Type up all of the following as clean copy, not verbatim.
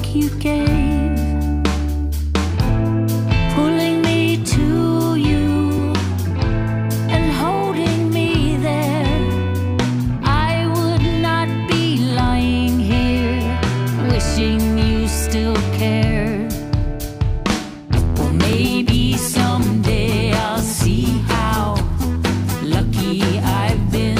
you gave, pulling me to you and holding me there. I would not be lying here wishing you still cared. Well, maybe someday I'll see how lucky I've been.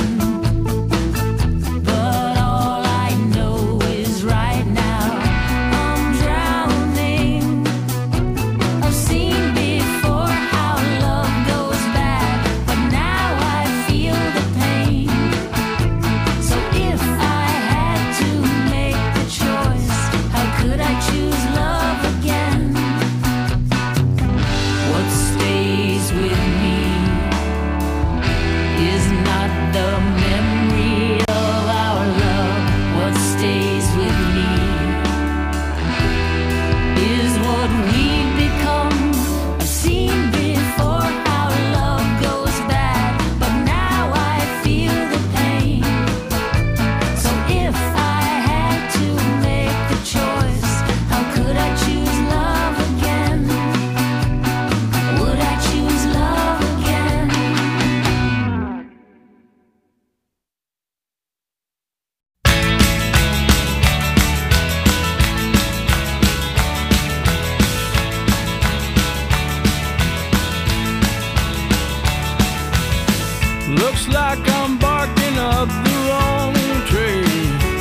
Looks like I'm barking up the wrong tree.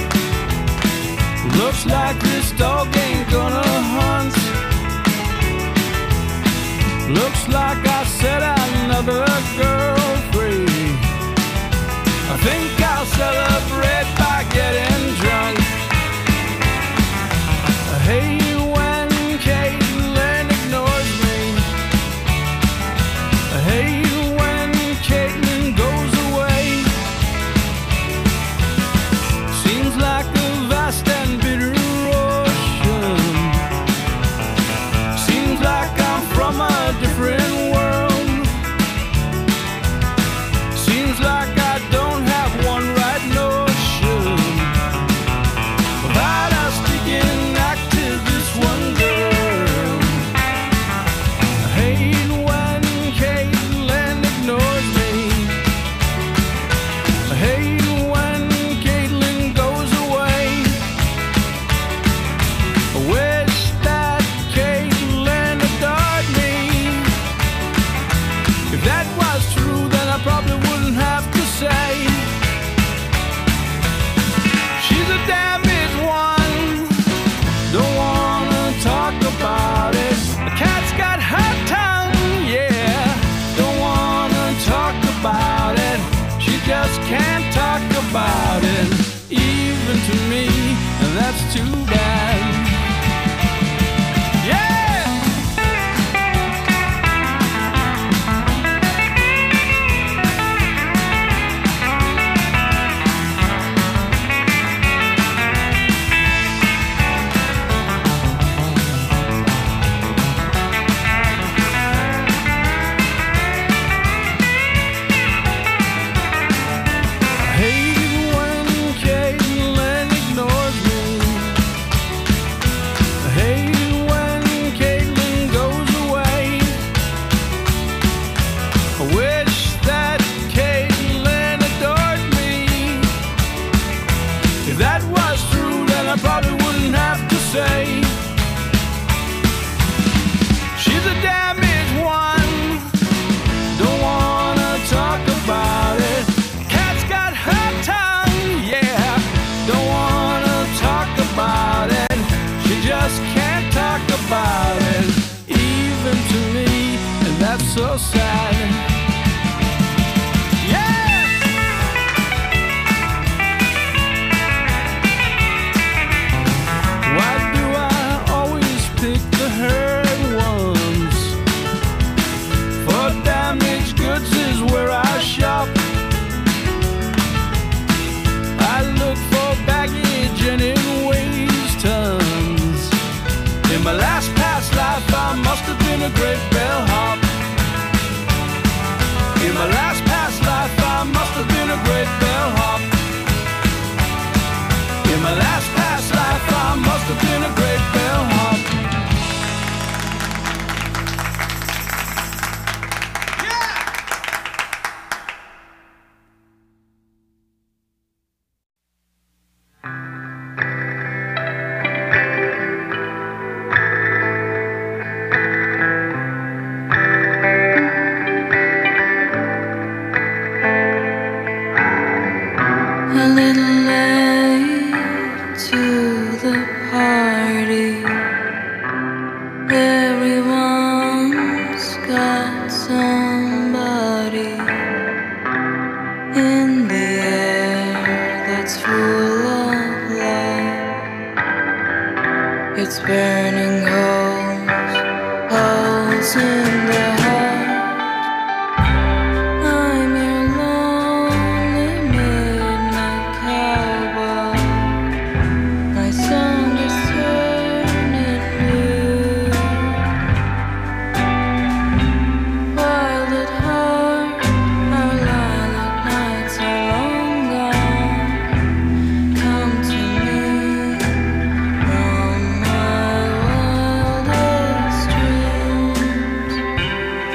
Looks like this dog ain't gonna hunt. Looks like I set another girl free. I think I'll celebrate by getting drunk. I hate when Caitlin ignores me. I hate can't talk about it, even to me, and that's too bad. She's a damaged one, don't wanna talk about it. Cat's got her tongue, yeah, don't wanna talk about it. She just can't talk about it, even to me, and that's so sad. My last past life, I must have been a great bellhop. the party. Everyone's got somebody in the air that's full of love. It's burning holes in the heart. I'm your lonely midnight cowboy. My song is turning blue. Wild at heart, our lilac nights are long gone. Come to me from my wildest dreams.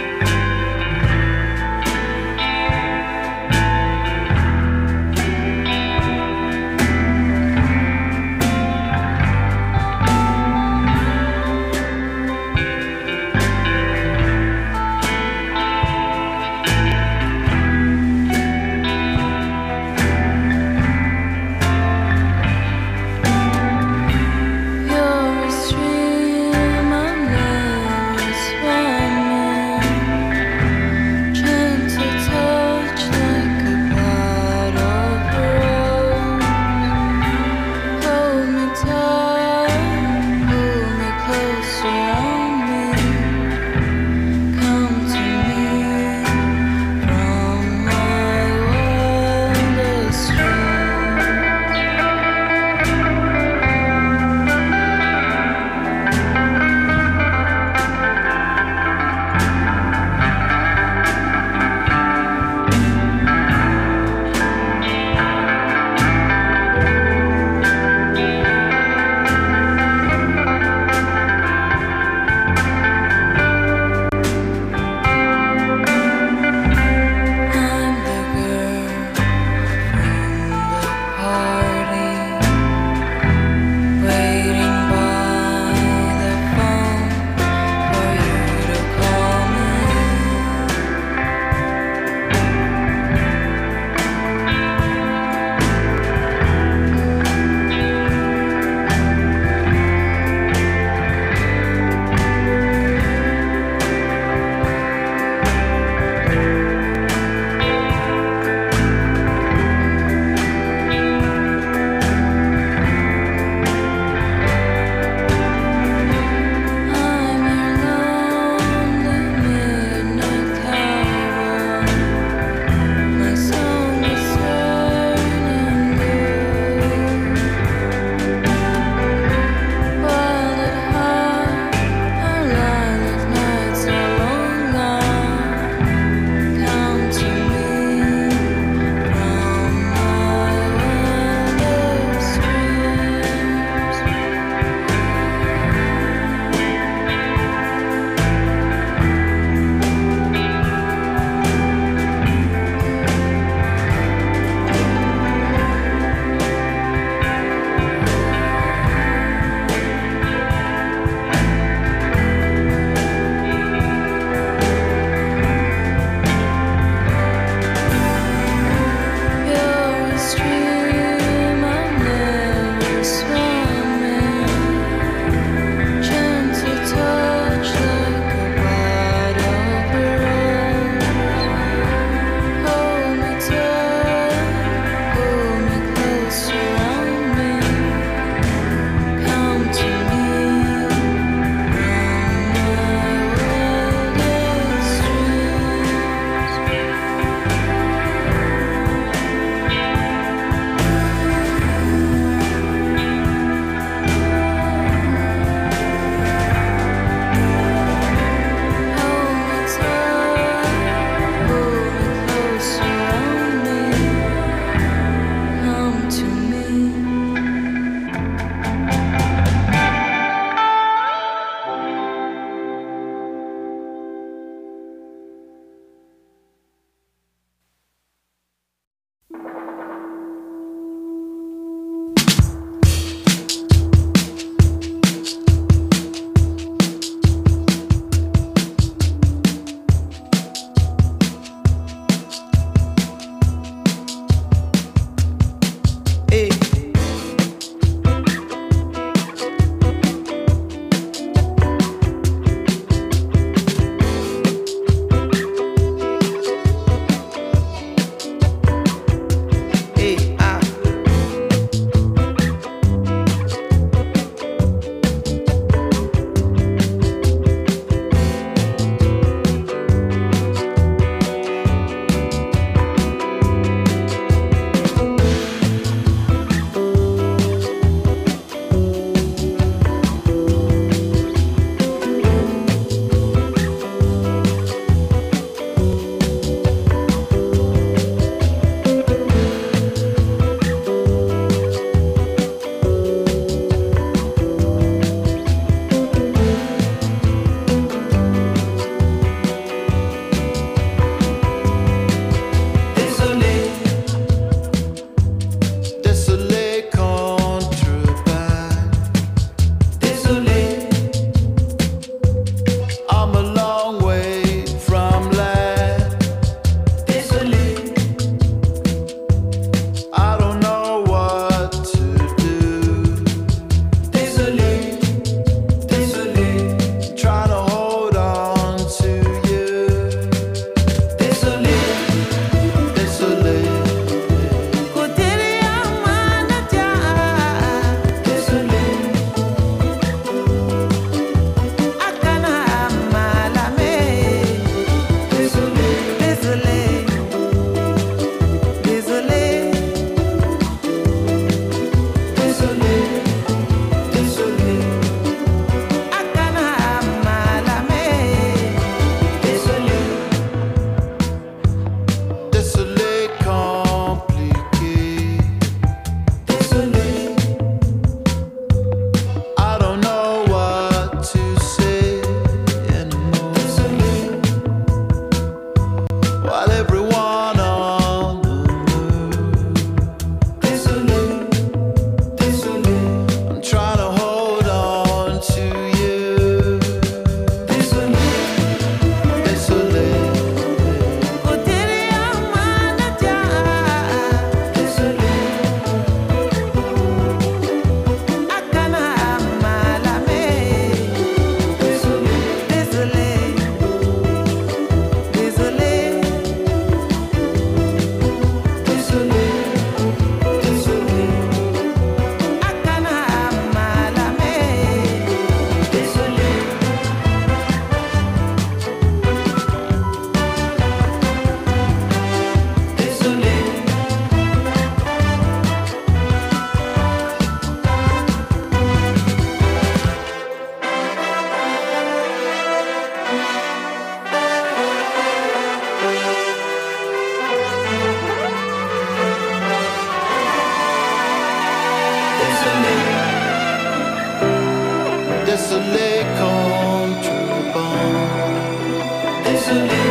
désolé contrebande. Désolé,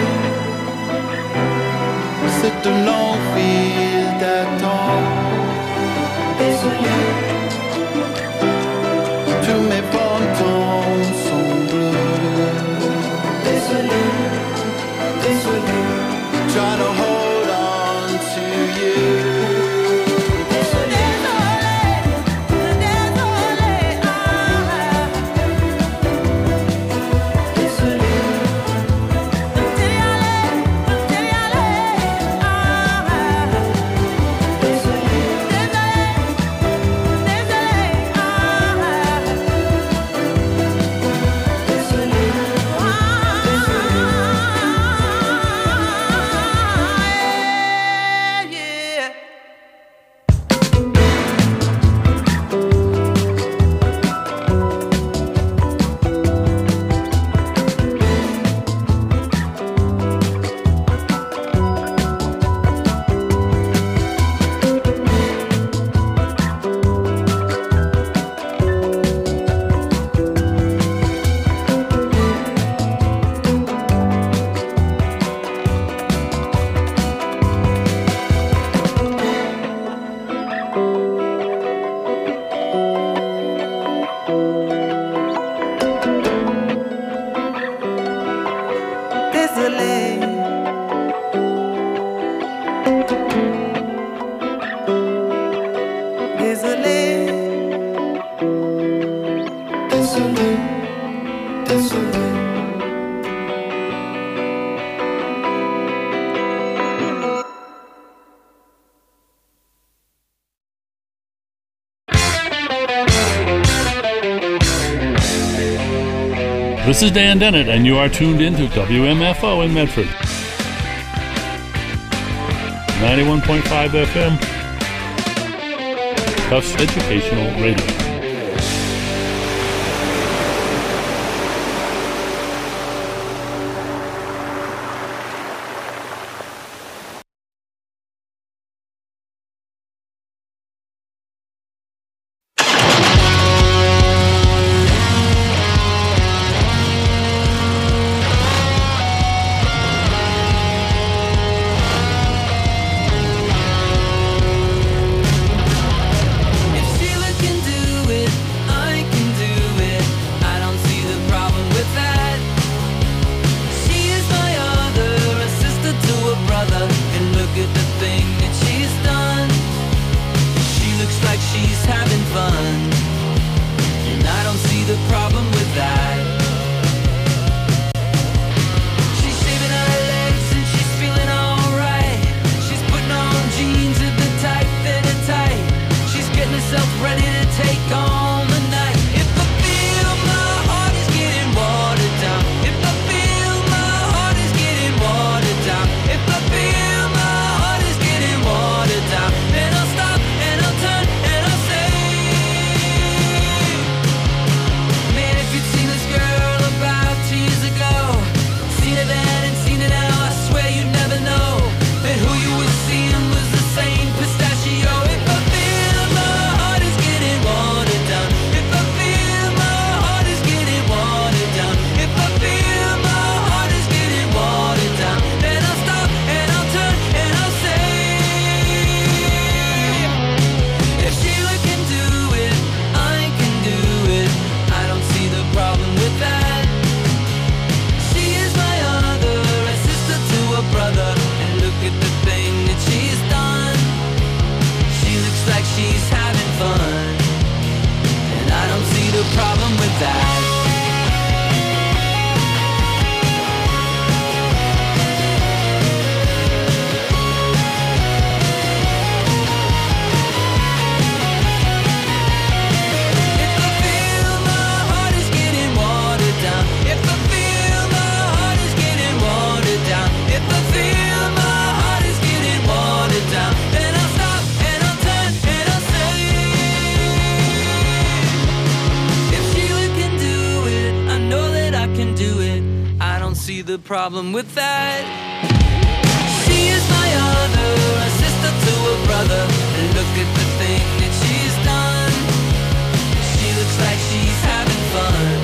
c'est une longue file d'attente. Désolé, tous mes fantômes sont bleus. Désolé, désolé, try to hold on to you. This is Dan Dennett, and you are tuned into WMFO in Medford. 91.5 FM, Tufts Educational Radio. The problem with that. She is my other, a sister to a brother, and look at the thing that she's done. She looks like she's having fun.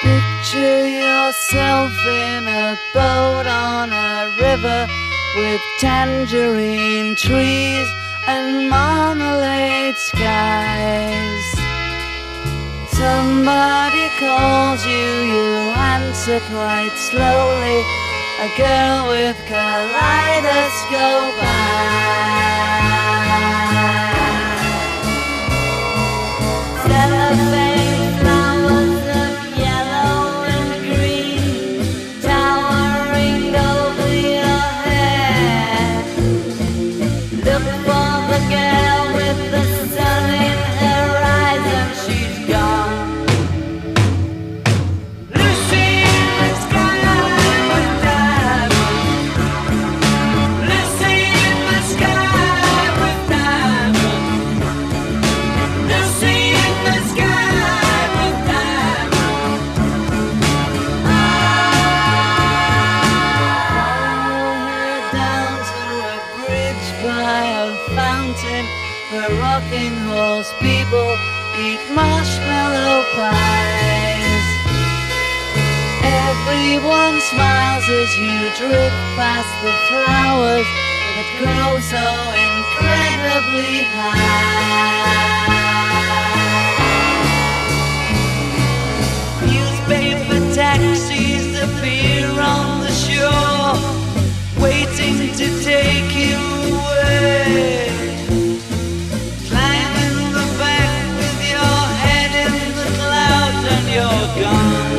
Picture yourself in a boat on a river with tangerine trees and marmalade skies. Somebody calls you, you answer quite slowly. A girl with kaleidoscope eyes. Cellophane flowers of yellow and green towering over your head. Look for the girl with the sun in her eyes and she's gone. Lucy in the sky with diamonds. Lucy in the sky with diamonds. Lucy in the sky with diamonds. Follow her down to a bridge by a fountain where rocking horse people eat marshmallow pies. Everyone smiles as you drift past the flowers that grow so incredibly high. Newspaper taxis appear on the shore, waiting to take you away. Climb in the back with your head in the clouds and you're gone.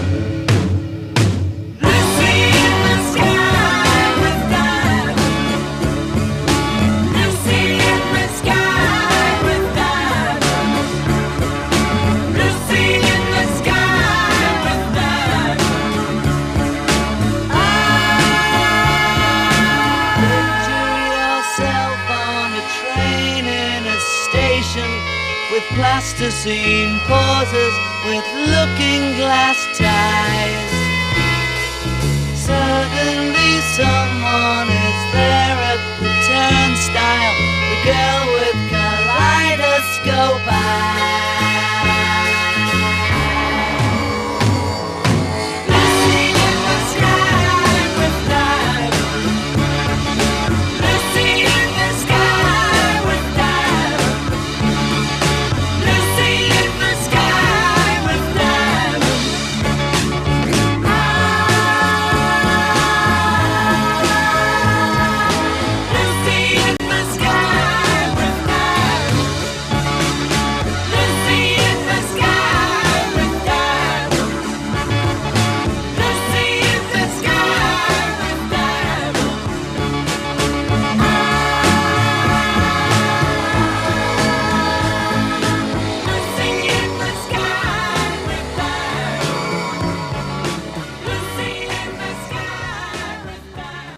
Lucy in the sky with diamonds. Lucy in the sky with diamonds. Lucy in the sky with diamonds. Picture yourself on a train in a station with plasticine pauses with looking glass ties. Suddenly someone is there at the turnstile, the girl with kaleidoscope eyes. Lucy in the sky with diamonds. Lucy in the sky with diamonds. Lucy in the sky with diamonds. Lucy in the sky with diamonds. Lucy in the sky with diamonds. Lucy in the sky with diamonds. Lucy in the sky with diamonds. Lucy in the sky with diamonds.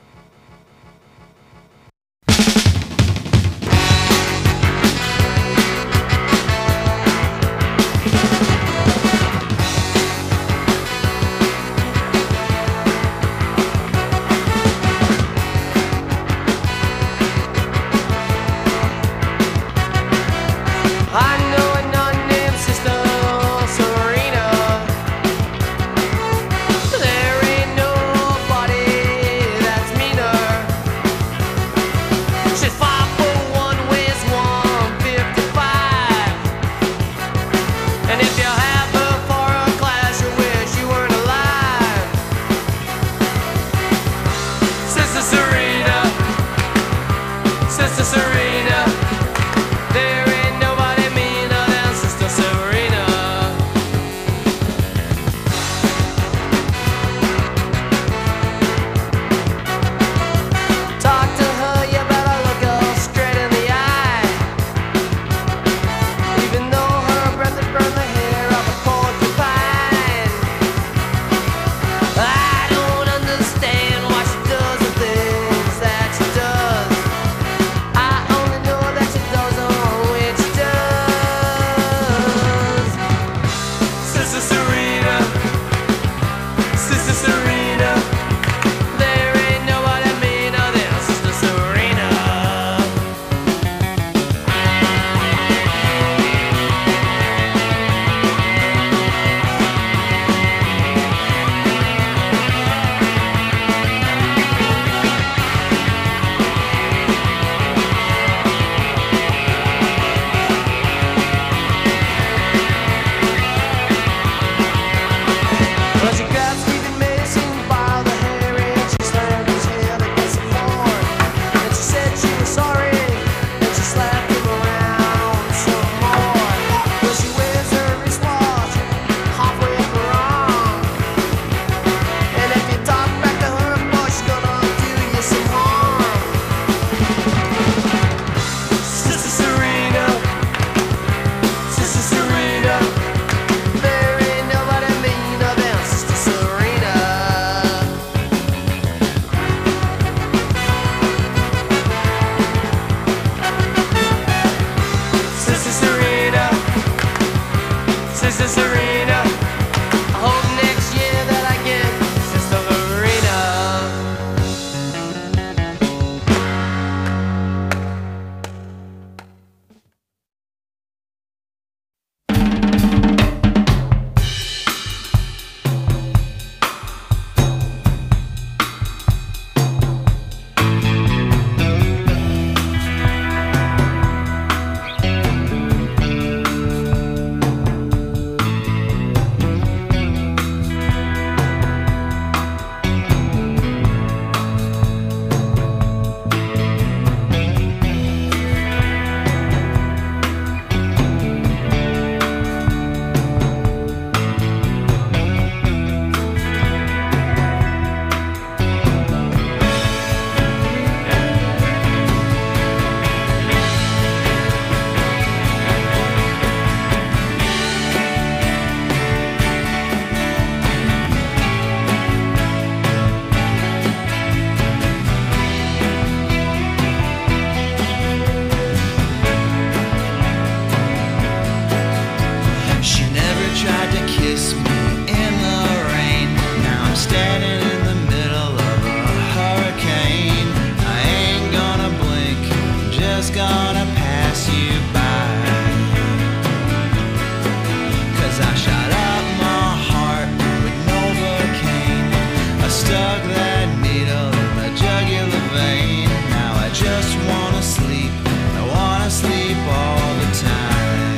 I know a nun named Sister Serena. There ain't nobody that's meaner. She's 5'1", weighs 155. And if you have her for a class, you wish you weren't alive. Sister Serena, Sister Serena. There ain't nobody meaner than Sister Serena. Talk to her, you better look her straight in the eye. Even though her breath would burn the hair off Sister Serena. I hope next year that I get Sister Lorena. She never tried to kiss me in the rain. Now I'm standing in the middle of a hurricane. I ain't gonna blink, I'm just gonna pass you by. 'Cause I shot up my heart with Novocaine. I stuck that needle in my jugular vein. Now I just wanna sleep, I wanna sleep all the time.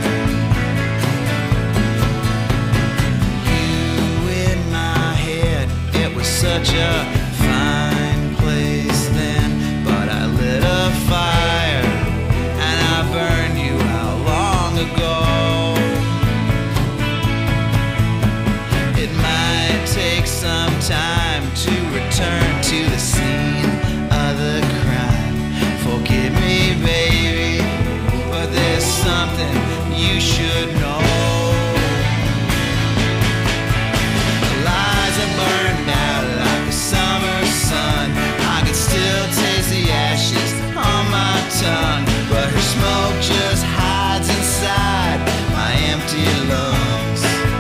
Such a fine place then, but I lit a fire and I burned you out long ago. It might take some time to return to the scene of the crime. Forgive me, baby, but there's something you should know. Burned out like a summer sun. I could still taste the ashes on my tongue, but her smoke just hides inside my empty lungs.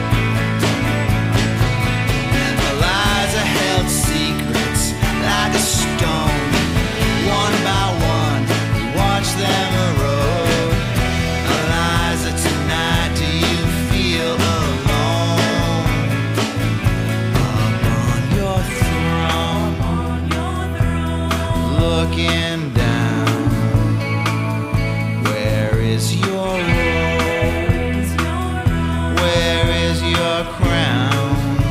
Eliza held secrets like a stone. One by one, we watched them erode. Eliza, tonight, do you feel alone? Looking down, where is your rose? Where is your crown?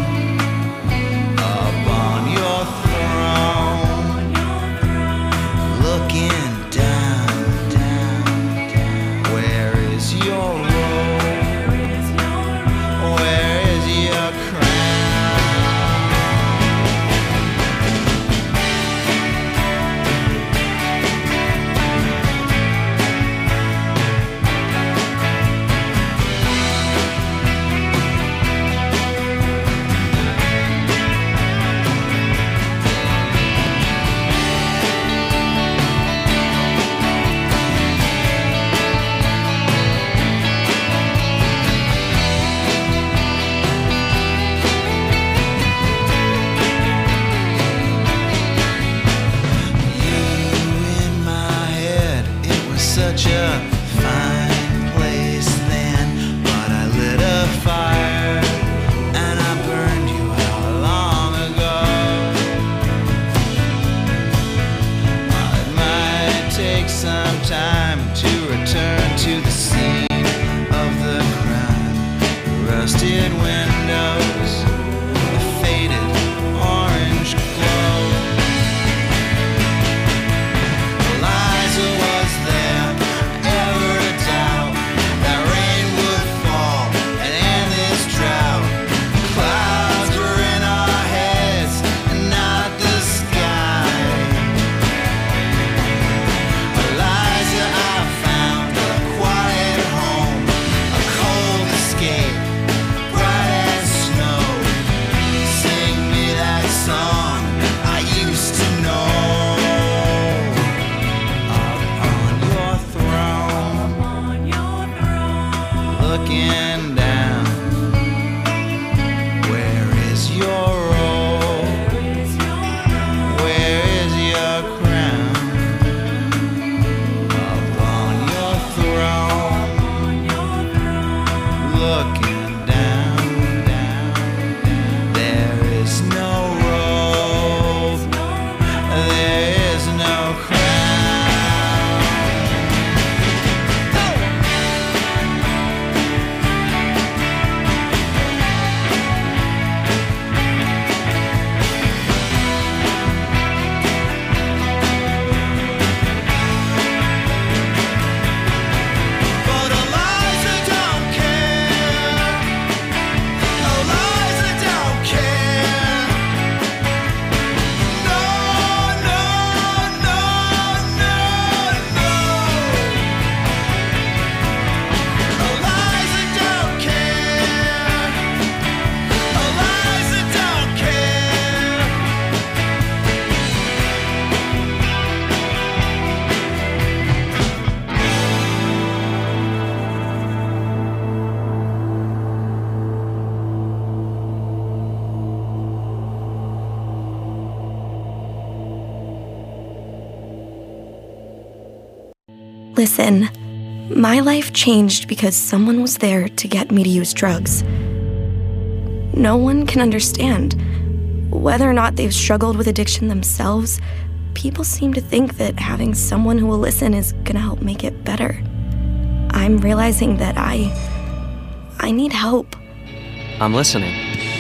Up on your throne, looking down, down, down. Where is your rose? Where is your crown? Such a fine place then, but I lit a fire and I burned you out long ago. It might take some time to return to the scene of the crime. Rusted windows, a faded orange glow. Eliza was there. Ever a doubt that rain would fall and end this drought? Clouds were in our heads and not the sky. Eliza, I found a quiet home, a cold escape, bright looking down. There is no road, there is no crown. For the lies that don't care, the lies that don't care. No, no, no, no, no. The lies that don't care, the lies that don't care. Listen, my life changed because someone was there to get me to use drugs. No one can understand. Whether or not they've struggled with addiction themselves, people seem to think that having someone who will listen is gonna help make it better. I'm realizing that I need help. I'm listening.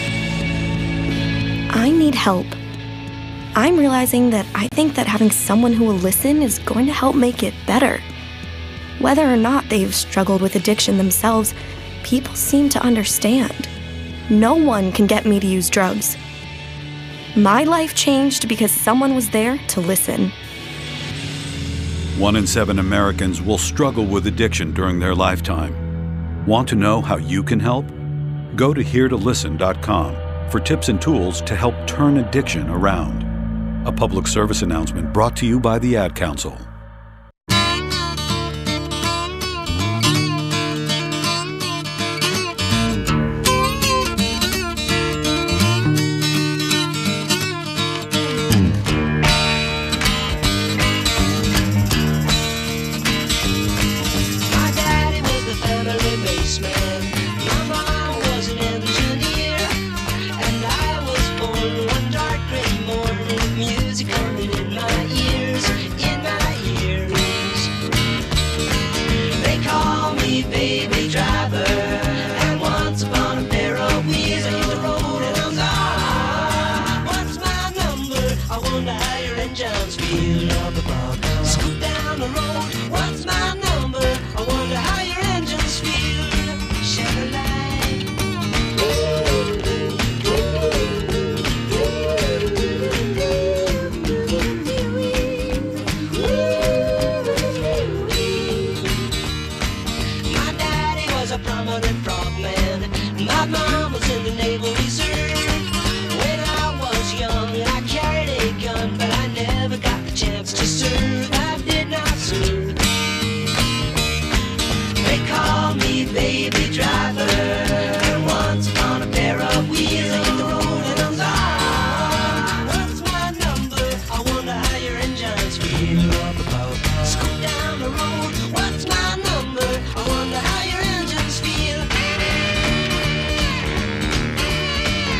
I need help. I'm realizing that I think that having someone who will listen is going to help make it better. Whether or not they've struggled with addiction themselves, people seem to understand. No one can get me to use drugs. My life changed because someone was there to listen. 1 in 7 Americans will struggle with addiction during their lifetime. Want to know how you can help? Go to heretolisten.com for tips and tools to help turn addiction around. A public service announcement brought to you by the Ad Council. My daddy was the family baseman. My mom was an engineer. And I was born one dark gray morning with music coming in my ears, in my ears. They call me baby driver. And once upon a pair of wheels I hit the road and I'm gone. What's my number? I wonder how your engines feel. Scoot down the road. What's my number? I wonder how your engines feel. Shed a light. My daddy was a prominent frogman. My mom was in the Naval Reserve. When I was young, I carried a gun, but I never got the chance to serve. I did not serve. They call me baby driver. Once upon a pair of wheels, I hit the road and I'm gone. What's my number? I wonder how your engines feel. Scoot down the road. What's my number? I wonder how your engines feel.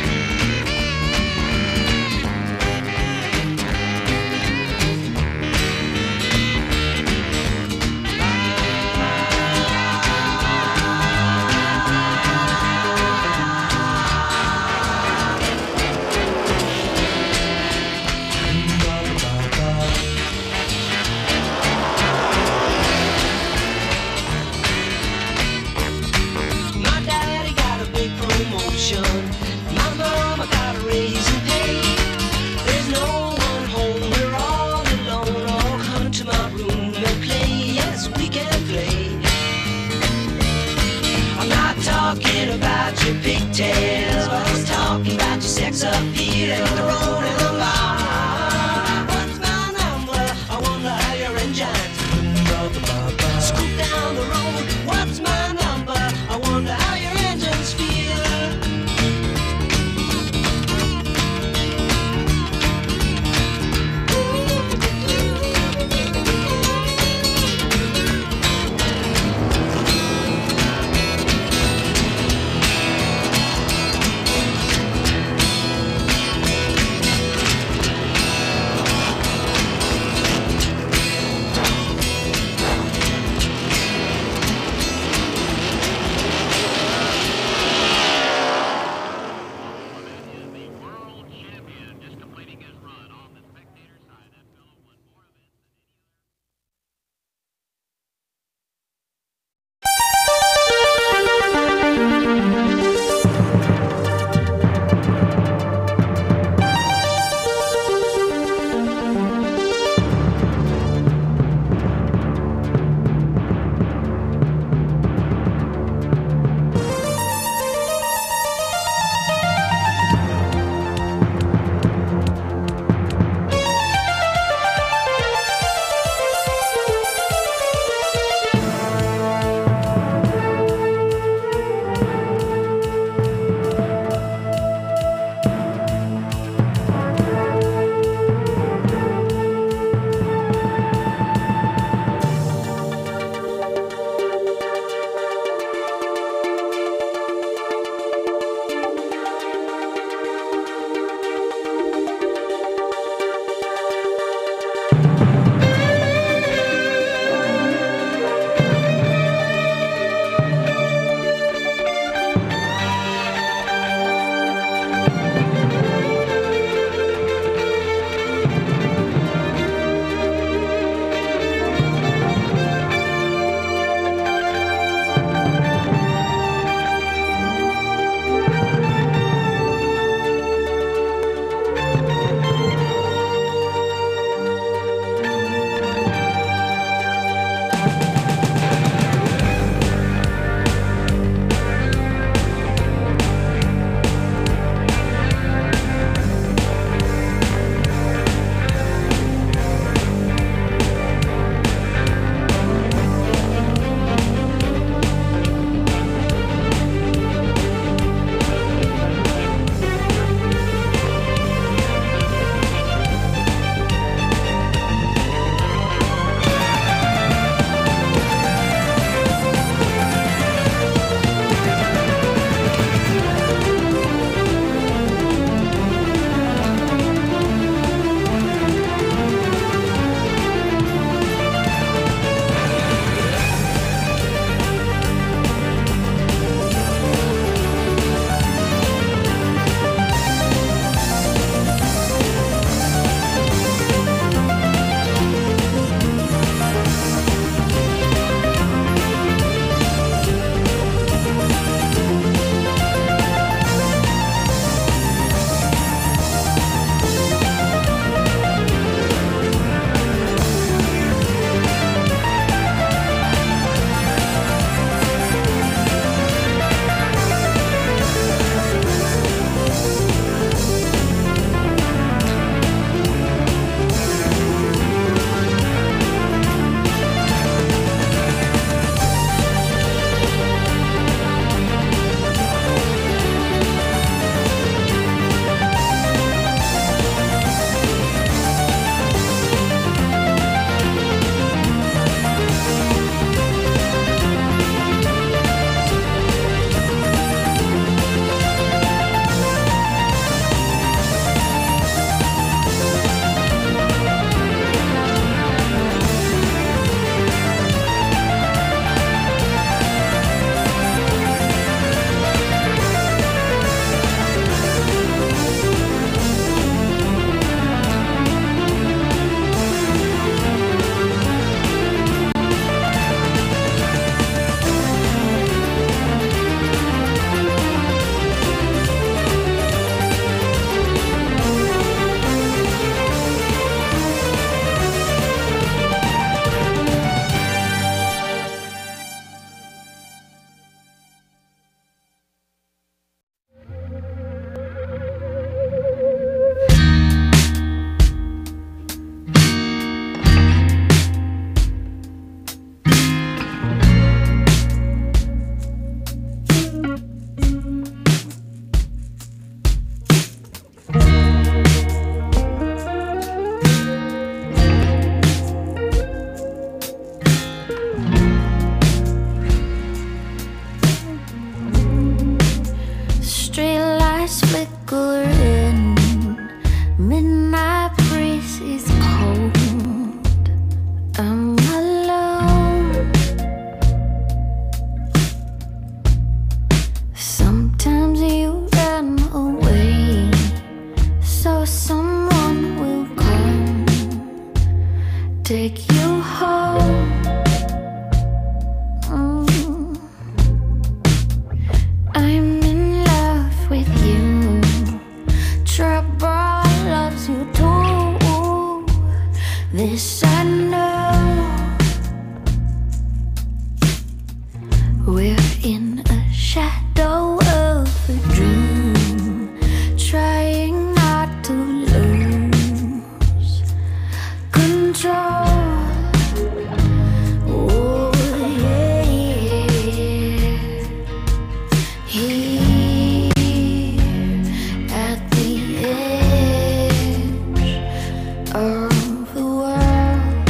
lights flickering, midnight breeze is cold. I'm alone. Sometimes you run away, so someone will come, take you home. I'm in love with you. Trouble loves you too. This I know. We're in a shadow of a dream, trying not to lose control. Oh yeah, here at the edge of the world.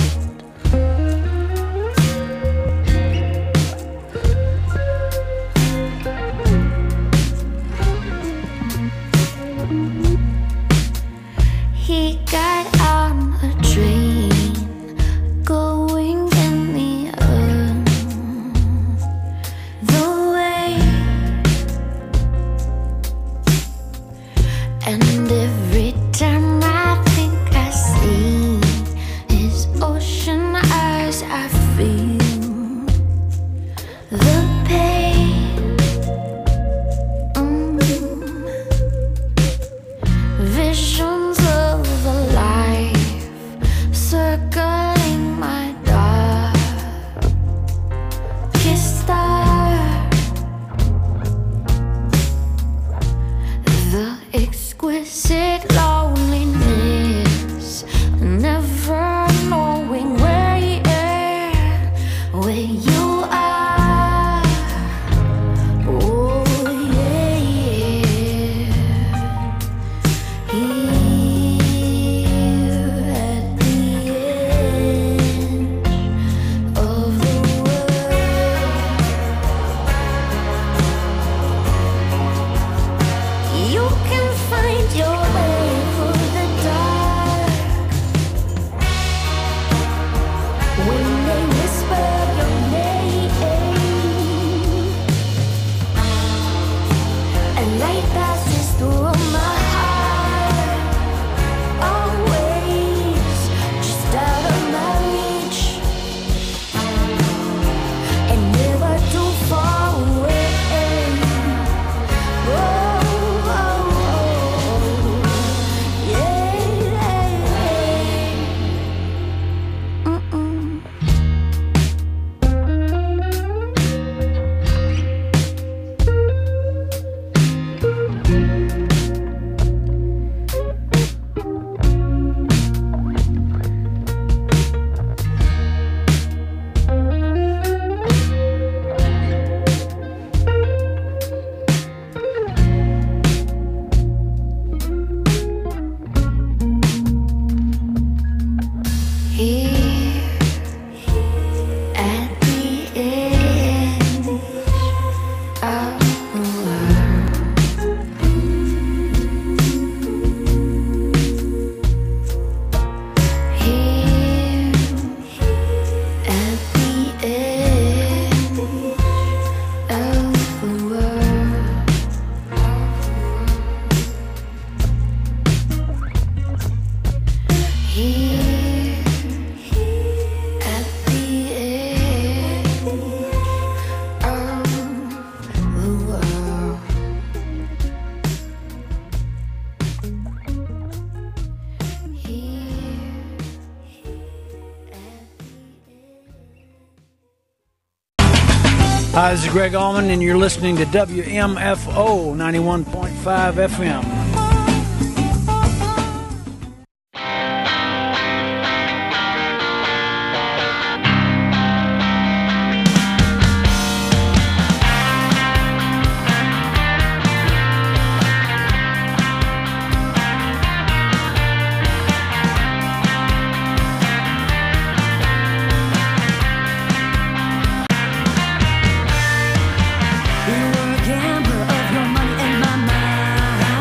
He got on a train going in the way, and every time I think I see his ocean eyes, I feel the pain. Visions of a life circling my dark star. The exquisite loneliness, never knowing where you are. Oh yeah, here at the edge of the world. You can find your way through the dark when they whisper your name. A light passes through my heart, always just out of my reach, and never too far away. Oh, yeah. Here at the edge of the world. Here at the edge of the world. Here at the edge of the world. Hi, this is Greg Allman, and you're listening to WMFO 91.5 FM. You were a gambler of your money and my mind.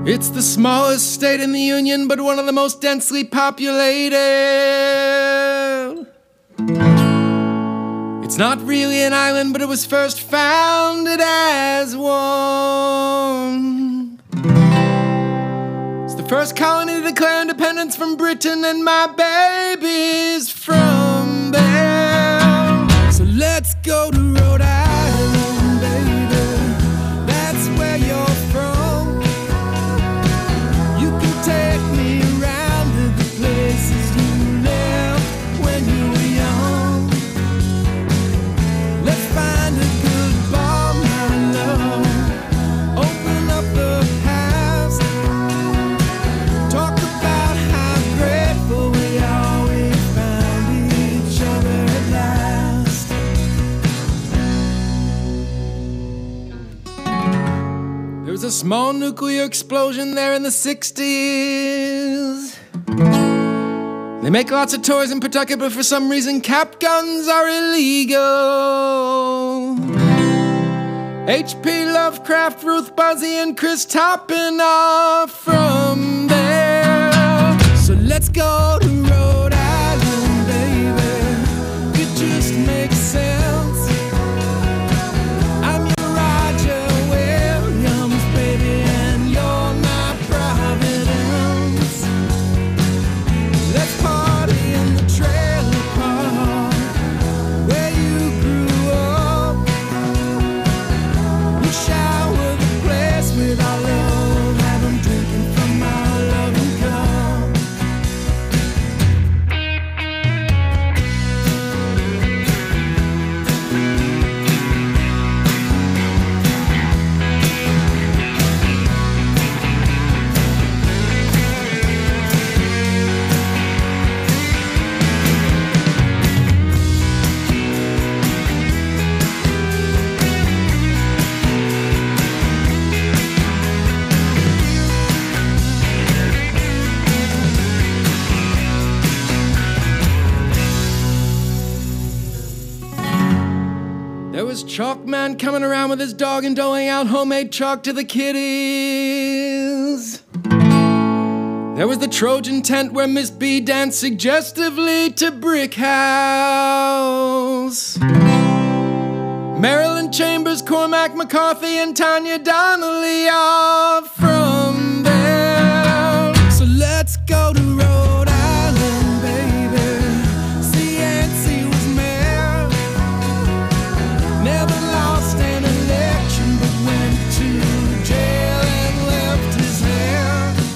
It's the smallest state in the Union, but one of the most densely populated. It's not really an island, but it was first founded as one. It's the first colony to declare independence from Britain, and my baby's from there. So let's go to Rhode Island, baby. That's where you're from. You can take me around to the places you left when you were young. Let's find a good bar, my love. Open up the past. Talk about how grateful we are we found each other at last. There was a small nuclear explosion there in the 60s. They make lots of toys in Pawtucket, but for some reason cap guns are illegal. H.P. Lovecraft, Ruth Buzzy, and Chris Toppin are from there. So let's go to Rhode Island, baby. It just makes sense. I'm your Roger Williams, baby, and you're my Providence. Let's party in the trailer park where you grew up. We shower the place with our love, have 'em drinking from our loving cup. There was Chalkman coming around with his dog and doling out homemade chalk to the kiddies. There was the Trojan tent where Miss B danced suggestively to Brick House. Marilyn Chambers, Cormac McCarthy, and Tanya Donnelly are from there. So let's go to Rhode Island, baby. See, Yancey was mayor. Never lost an election, but went to jail and left his hair.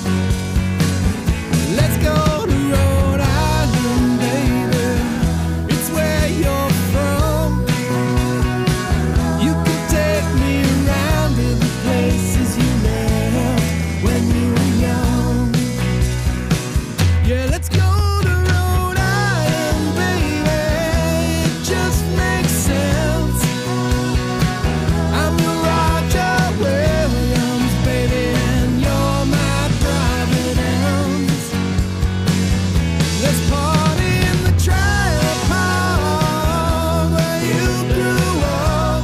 Let's go to Rhode Island, baby. It's where you're from. You can take me around to the places you left when you were young. Yeah, let's go to Rhode Island, baby. It just makes sense. I'm your Roger Williams, baby, and you're my Providence. Let's party in the trailer park where you grew up.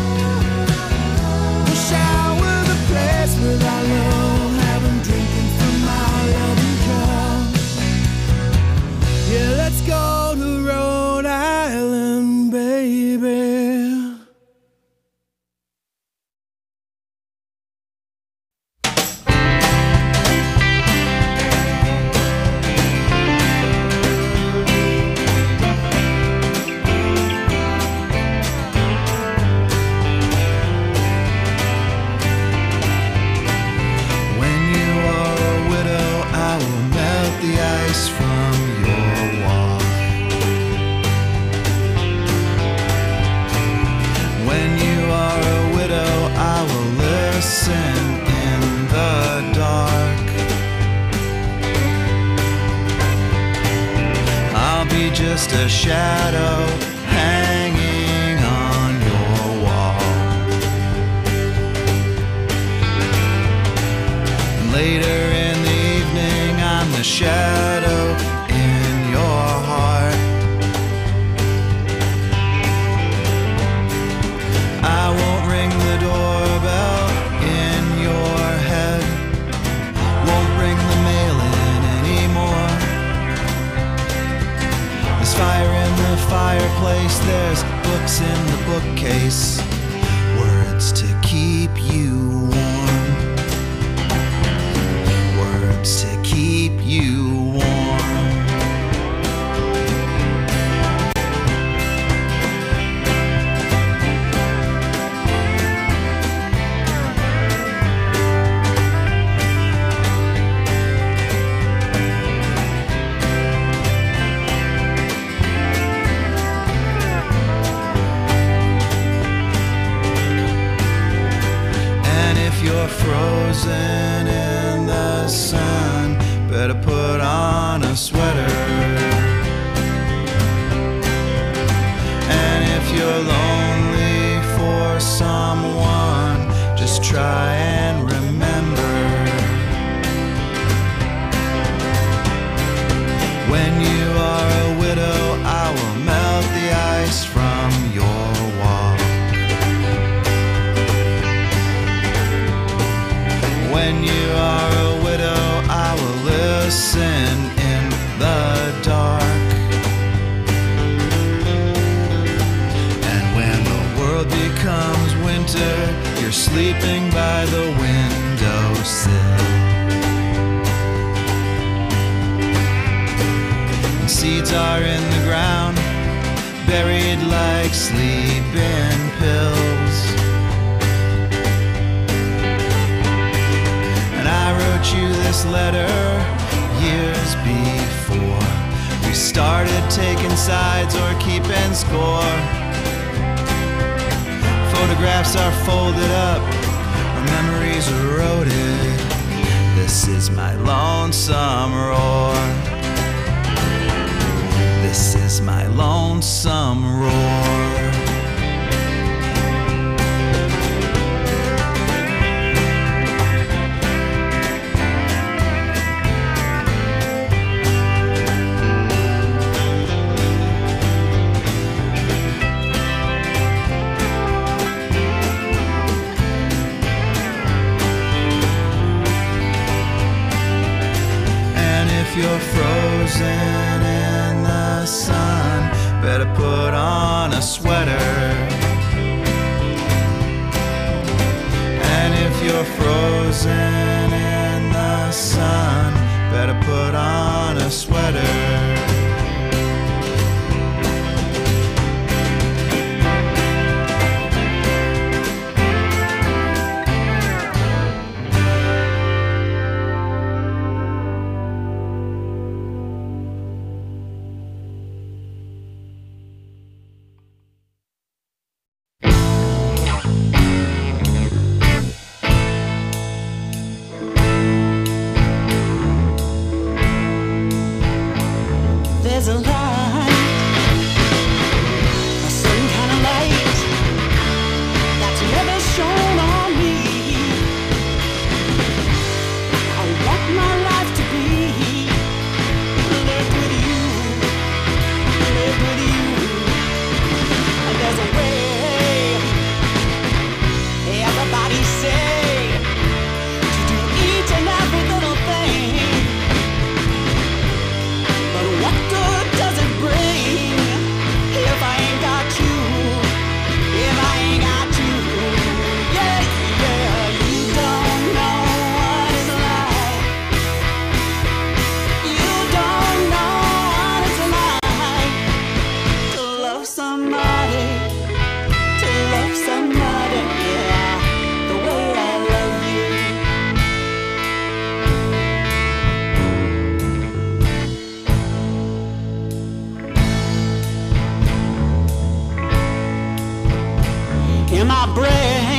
We'll shower the place with our love, have 'em drinking from our loving cup. Yeah, let's go to Rhode Island, baby. When you are a widow, I will melt the ice from your wall. When you are a widow, I will listen in the dark. I'll be just a shadow hanging on your wall. Later in the evening, I'm the shadow in your heart. I won't ring the doorbell in your head. fire in the fireplace, there's books in the bookcase, words to keep you warm, words to keep you warm. Frozen in the sun, better put on a sweater. And if you're lonely for someone, just try and remember, when you are a widow, I will melt the ice from your wall. When you are a widow, I will listen in the dark. And when the world becomes winter, you're sleeping by the windowsill. And seeds are in the ground, buried like sleeping pills. I wrote you this letter years before we started taking sides or keeping score. Photographs are folded up, our memories eroded. This is my lonesome roar. This is my lonesome roar. If you're frozen in the sun, better put on a sweater. And if you're frozen in the sun, better put on a sweater. There's a light, a certain kind of light that's never shone on me. I want my life to be lived with you, lived with you. And there's a way, everybody say, to do each and every little thing. But what good does it bring if I ain't got you? If I ain't got you, yeah, yeah. You don't know what it's like. You don't know what it's like to love somebody, yeah, the way I love you. In my breath